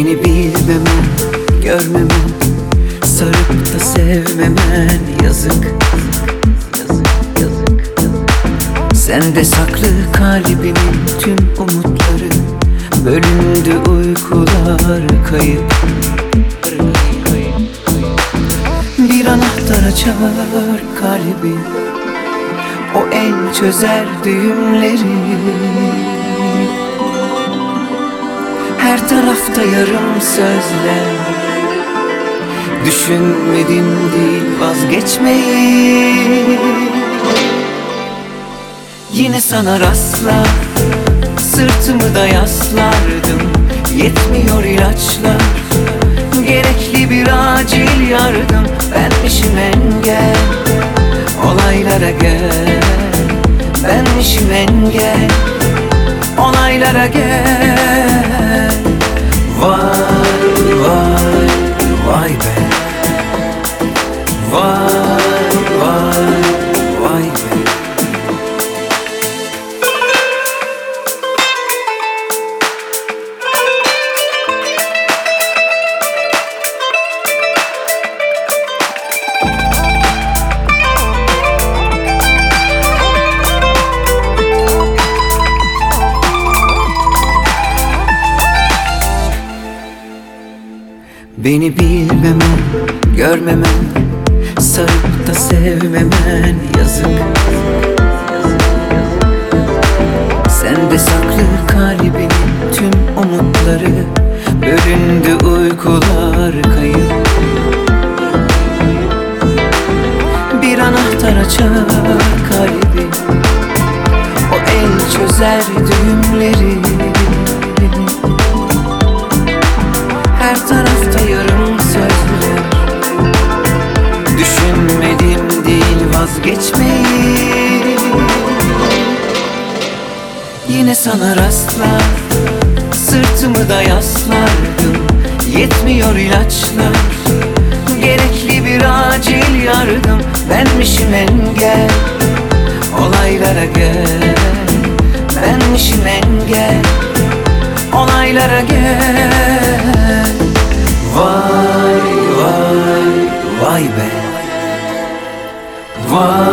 Beni bilmemen, görmemen, sarıp da sevmemen yazık. Sende saklı kalbimin tüm umutları, bölündü uykular kayıp. Bir anahtar açar kalbi, o el çözer düğümleri. Her tarafta yarım sözler, düşünmedim değil vazgeçmeyi. Yine sana rastlar, sırtımı da yaslardım. Yetmiyor ilaçlar, gerekli bir acil yardım. Benmişim engel, olaylara gel. Benmişim engel, olaylara gel. Vay vay vay be, vay vay vay be. Beni bilmemen, görmemen, sarıp da sevmemen yazık. Sende saklı kalbinin tüm umutları, bölündü uykular kayıp. Bir anahtar açar kalbi, o el çözer düğümleri. Her tarafta yarım sözler, düşünmedim değil vazgeçmeyi. Yine sana rastlar, sırtımı da yaslardım. Yetmiyor ilaçlar, gerekli bir acil yardım. Benmişim engel, olaylara gel. Benmişim engel, olaylara gel. Vay vay vay be, vay